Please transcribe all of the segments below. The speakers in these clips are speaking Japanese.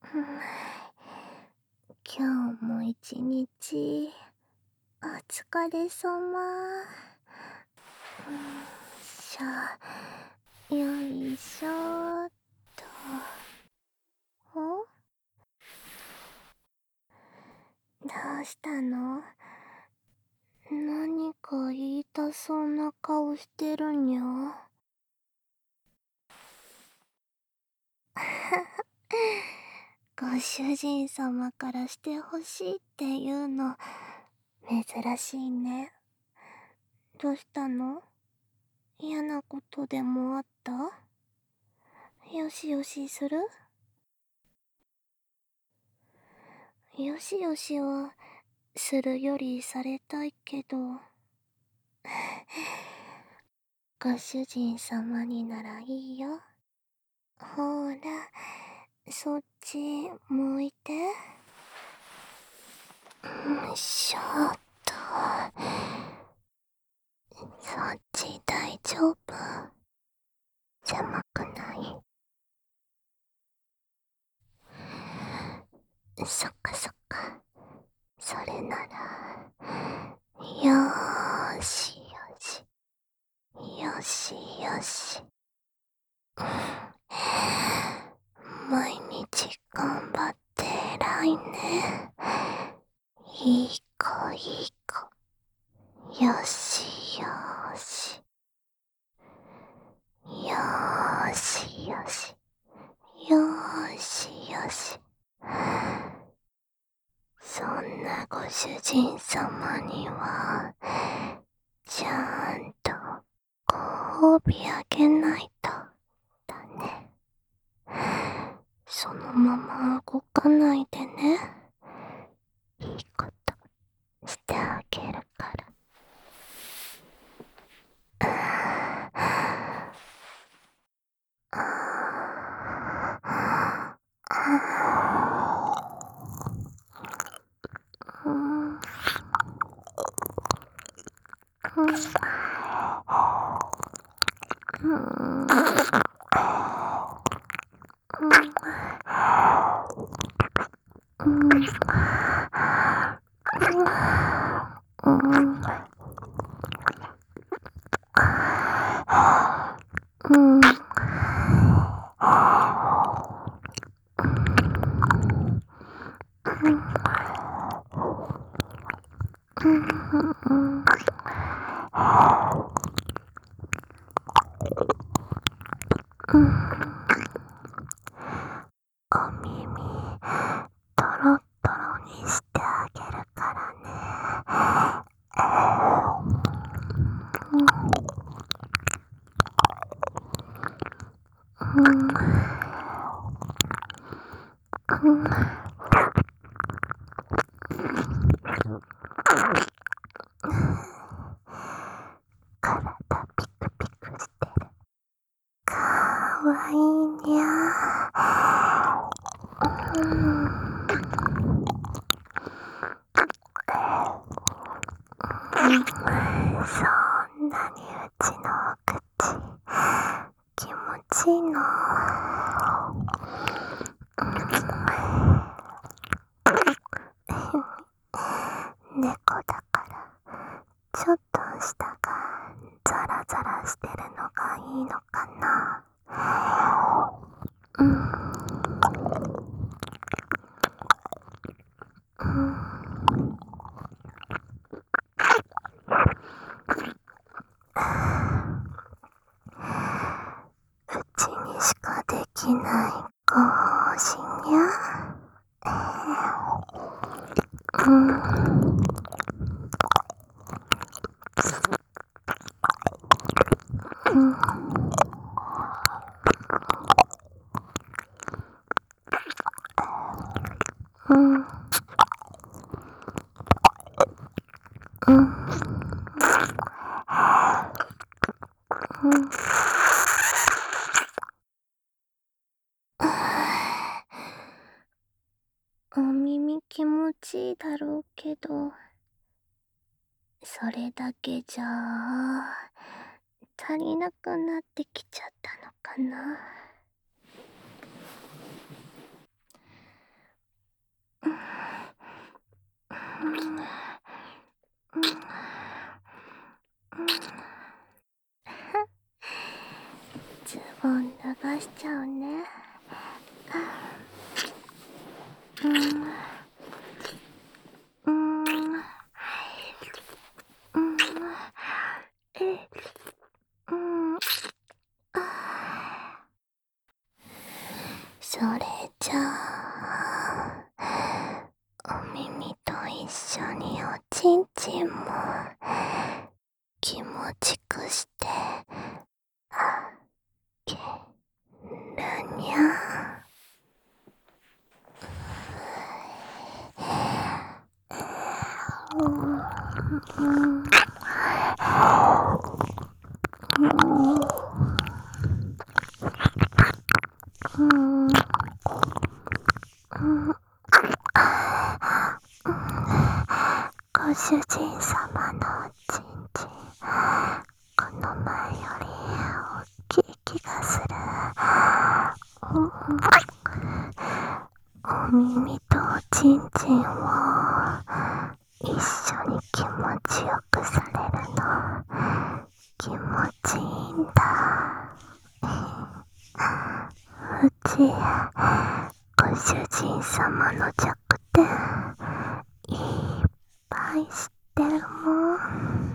今日も一日お疲れさま。よいしょっと。どうしたの？何か言いたそうな顔してるにゃ。ご主人様からしてほしいっていうの珍しいね。どうしたの？嫌なことでもあった？よしよしする？よしよしはするよりされたいけど、ご主人様にならいいよ。ほら、そっち向いて。よいしょっと。そっち大丈夫？邪魔くない？そっかそっか。それなら、よーしよし。よしよし。毎日頑張って偉いね。いい子いい子。よしよし。よーしよし。よーしよし。そんなご主人様にはちゃんとご褒美あげないとだね。そのまま動かないでね。いいことしてあげるから。お耳トロットロにしてあげるからね。体ピクピクしてる。かわいいにゃ。そんなにうちのお口気持ちいいの？猫だからちょっと舌がザラザラしてるのがいいのかな。うちにしかできないご奉仕にゃ。お耳気持ちいいだろうけど、それだけじゃ足りなくなってきちゃったのかな。 ズボン脱がしちゃうね。それじゃあ、お耳と一緒におちんちんも気持ちくしてあげるにゃ。ご主人様のおちんちん、この前より大きい気がする。お耳とおちんちんを一緒に気持ちよくされるの気持ちいいんだ。うちご主人様の弱点いっぱい知ってるもん。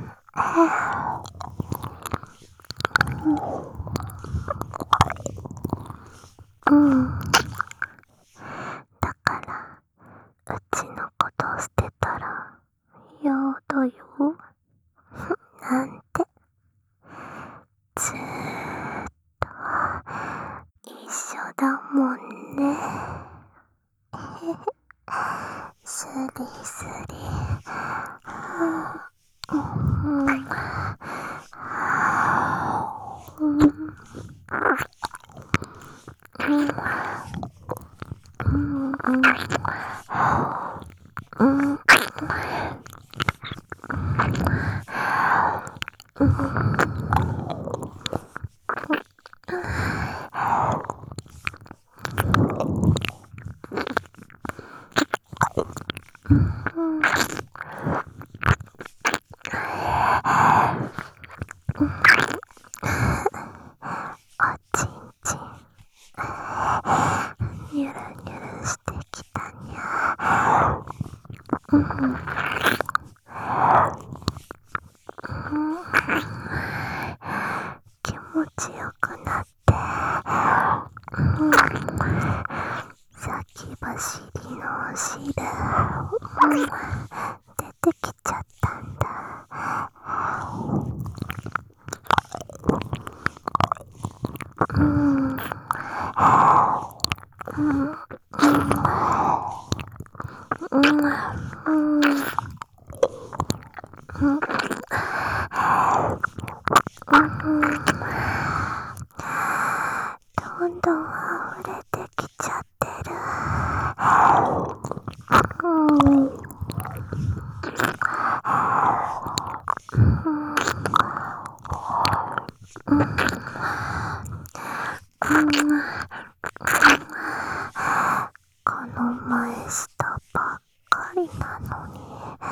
だからうちのことを捨てたらやだよなんてずーっと一緒だもんね。スリスリおちんちんニュルニュルしてきたにゃ。気持ちよくなって先走りのお汁出てきちゃったんだ。どんどん溢れてきちゃってる。この前したばっかりなのに。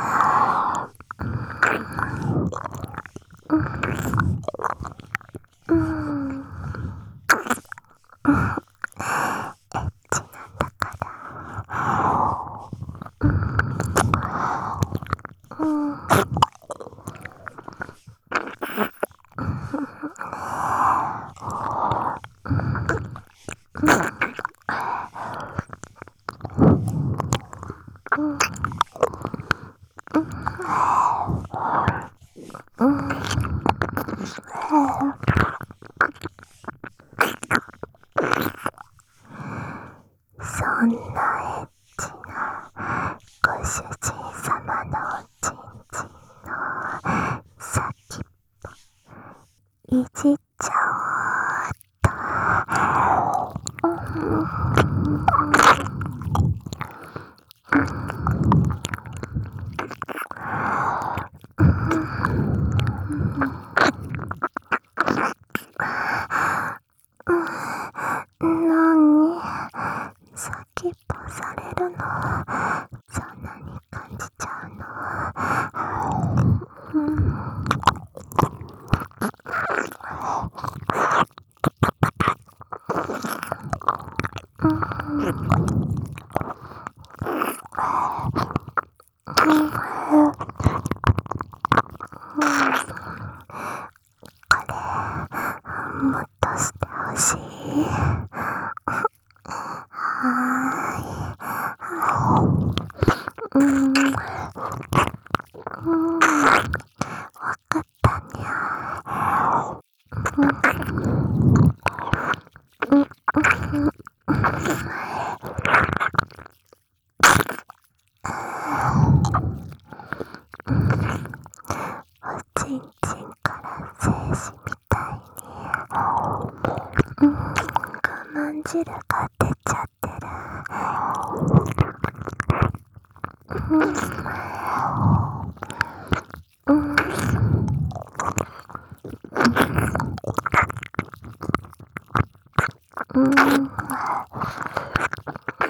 そんなエッチなご主人様のおちんちんの先っぽいじっちゃおうっと。なに先っぽ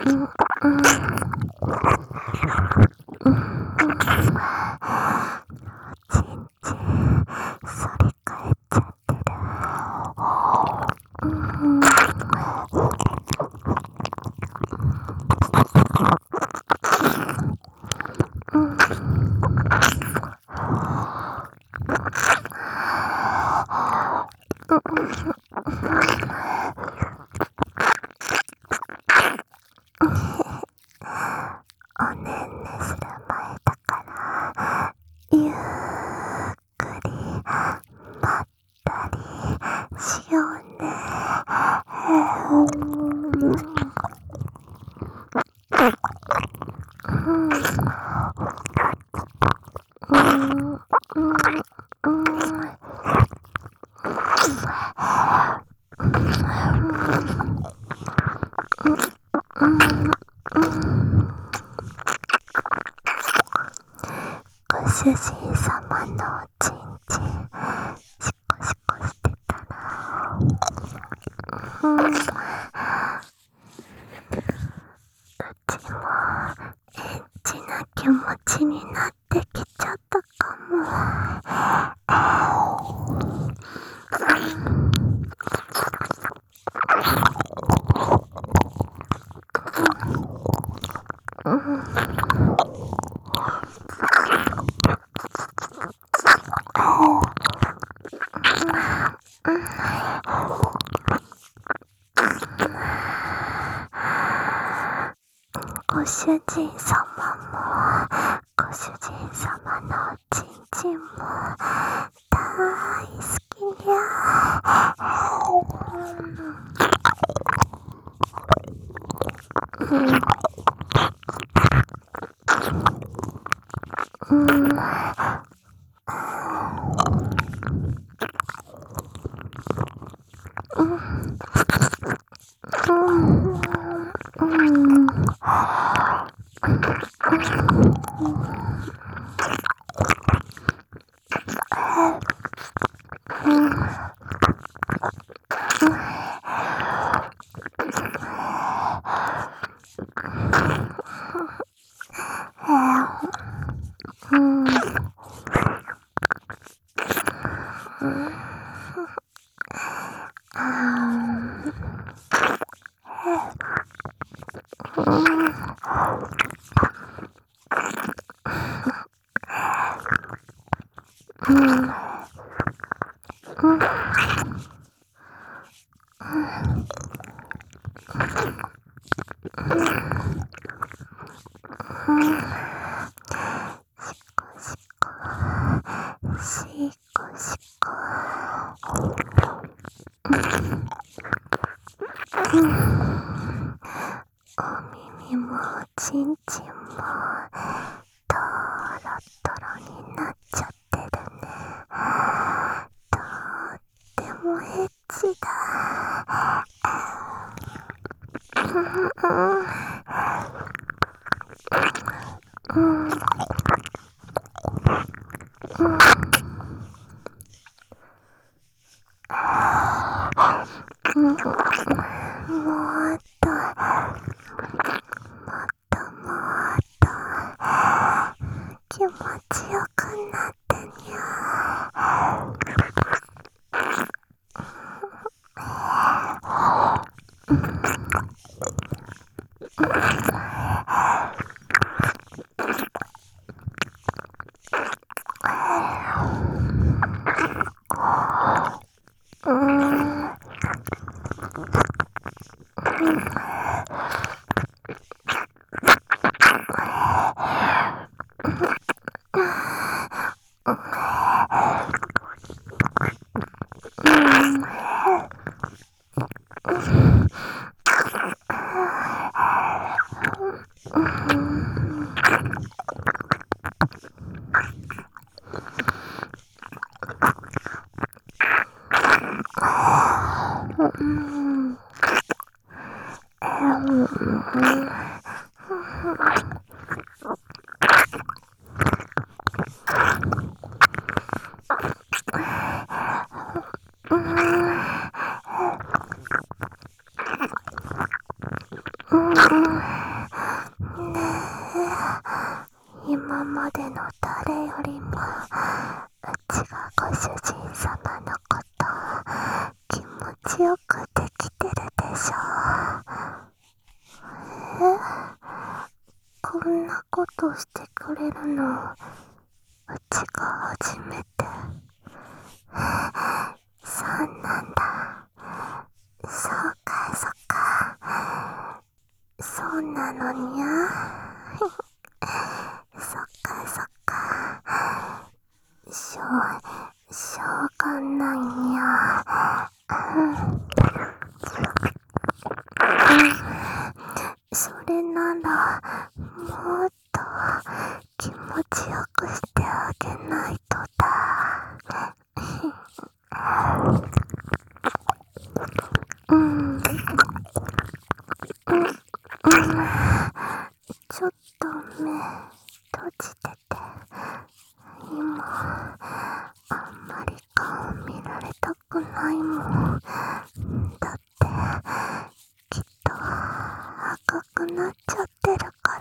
おねんねする前だからゆっくりまったりしようね。ご主人様のおちんちんシコシコしてたら、うちもエッチな気持ちになってきちゃったかも。ご主人様もご主人様のおちんちんも大好きにゃ。シコシコお耳もおちんちんもトロトロになっちゃってるね。とってもエッチだ。もっと気持ちよくなってにゃ。 ねえ、今までの誰よりもうちがご主人様のこと気持ちよくできてるでしょ。こんなことしてくれるのうちが初めて。そうなんだ。そうかそうか。そうなのにゃ。そっかそっか。しょうがないにゃ。それならもっと気持ちよくしてあげないとだ。うん、ちょっと目閉じてて。今あんまり顔見られたくないもん。だってきっと赤くなっちゃってるから。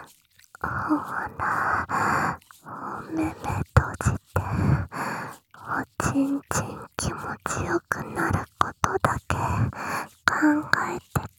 ほら、お目目閉じておちんちん気持ちよくなることだけ考えてて。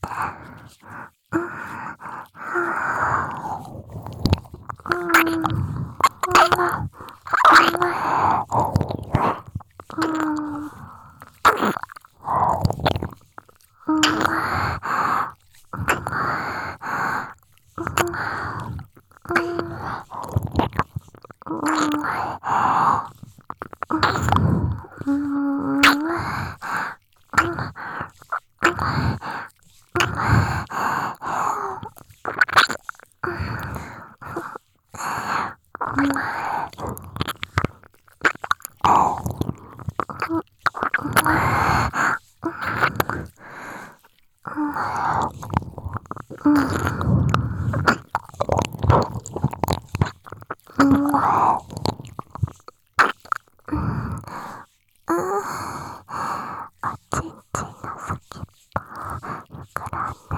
おちんちんの先っぽ膨らん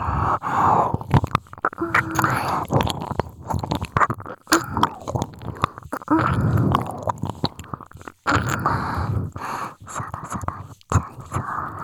そろそろいっちゃいそう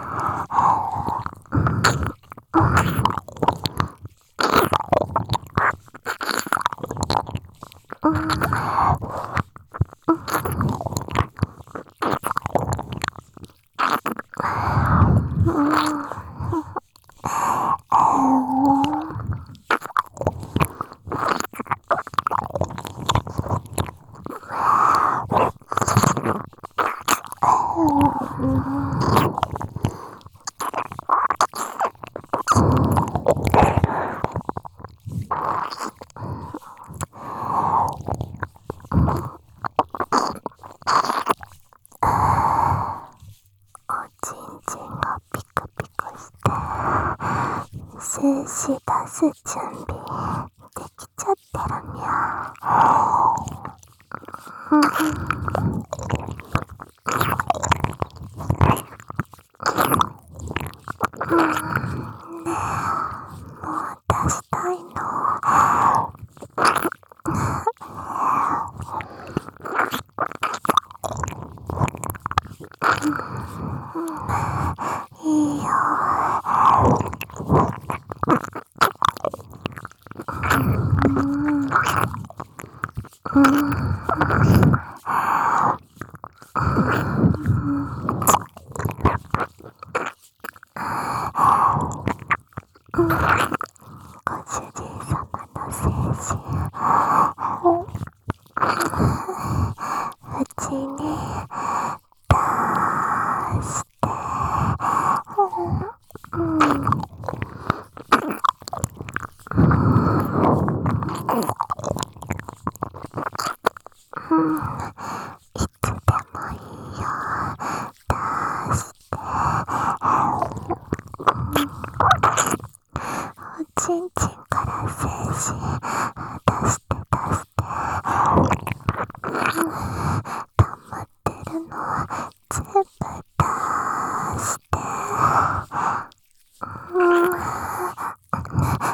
おちんちんがピクピクして精子出す準備できちゃってるにゃ。ねえ、もう出したいの。いいよ。ご主人様の精子うちに出していつでもいいよ。出しておちんちんから精子出して出して溜まってるの全部出して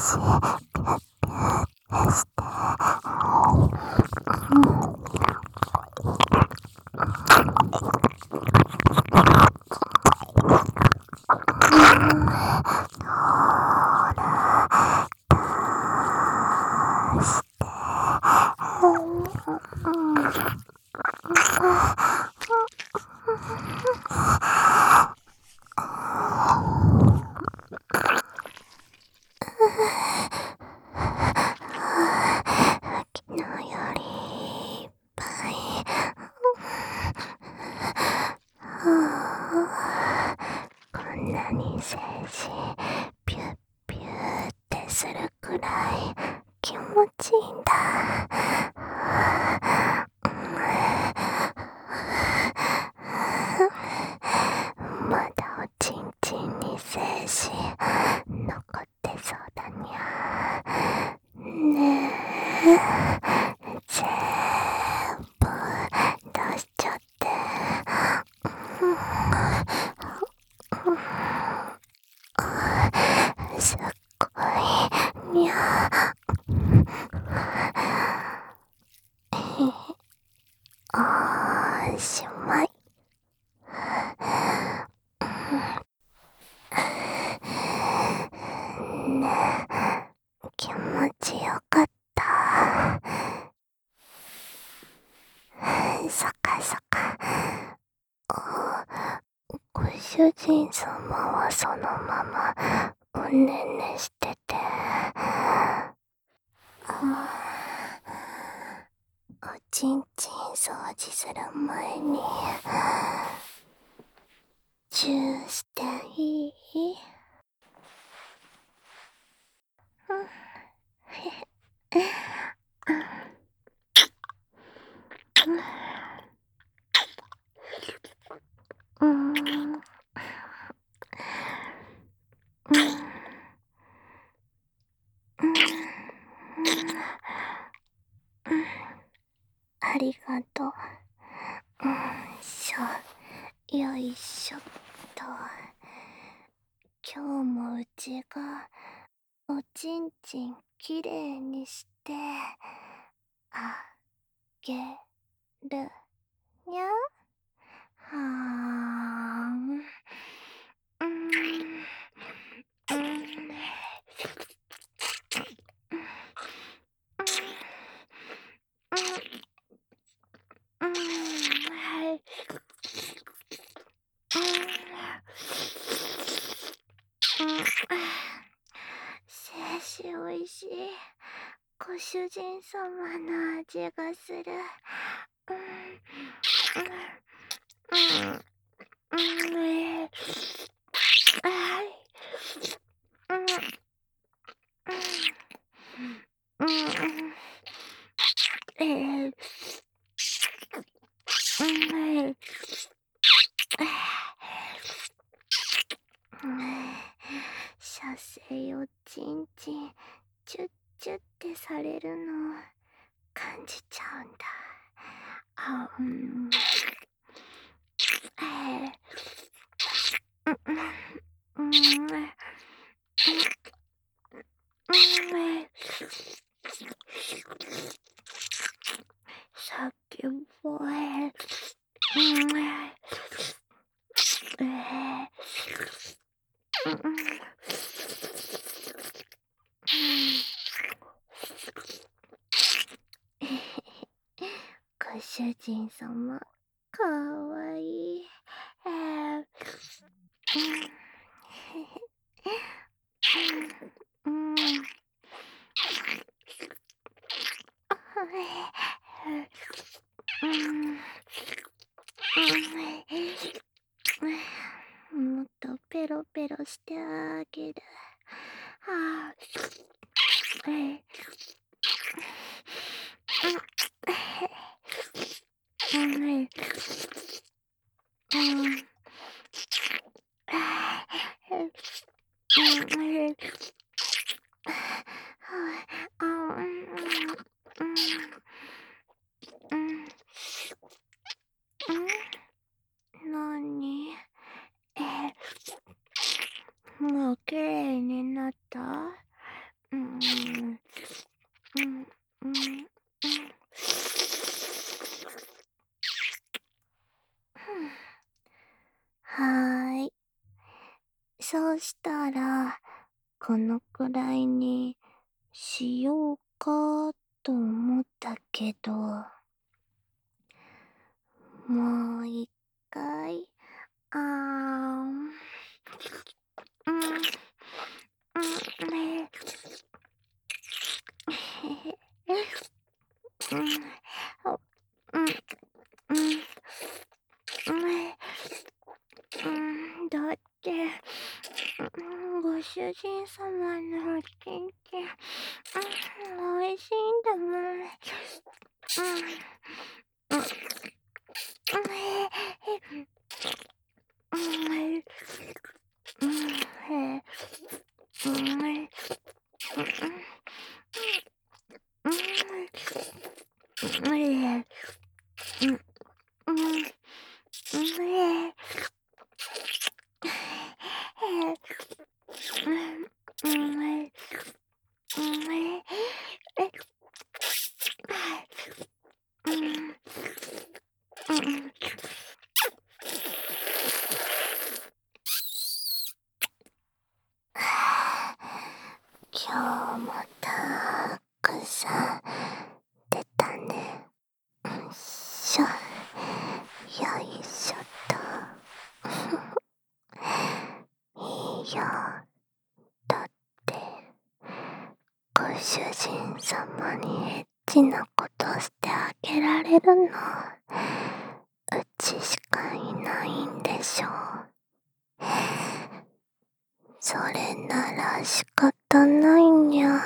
昨日よりいっぱい。こんなに精子ピュッピューってするくらい気持ちいいんだ。まだおちんちんに精子残ってそうだにゃ。ねえ、全部出しちゃって。すっごいにゃ。おしまい。ねえ、気持ちよかった。そっかそっか。ご主人様はそのままおねんねしてて、おちんちん掃除する前にチューしていい？うん。ありがとう。よいしょっと。今日もうちがおちんちんきれいにしてあげるにゃ。はーん。はい。精子おいしい。ご主人様の味がする。射精おちんちんチュッチュッってされるの感じちゃうんだ。さっきもご主人様かわいい。もっとペロペロしてあげる。なに？もうきれいになった？ うん、うん、うん、はーい。そうしたら、このくらいにしようかと思ったけど、もう一回、あーん、うん、うん、ね、へへ、うん、お、うん、うん、だって、ご主人様のおちんちん、美味しいんだもん。うん、うん、うん、へ、うん、うん、うん、今日もたくさん出たね。よいしょ、よいしょと。いいよ。だってご主人様にエッチなことしてあげられるのうちしかいないんでしょ。それなら仕方ないにゃ。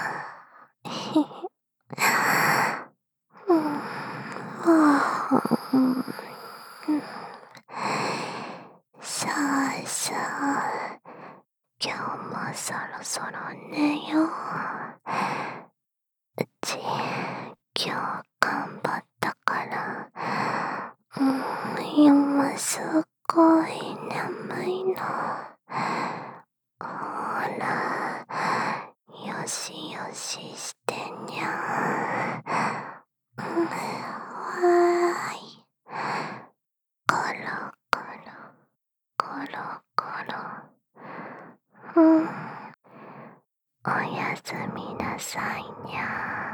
うん、さあさあ、今日もそろそろ寝よう。うち今日頑張ったから、今すごい眠いの。ほら、よしよししてにゃ。わーい。コロコロ、コロコロ。おやすみなさいにゃ。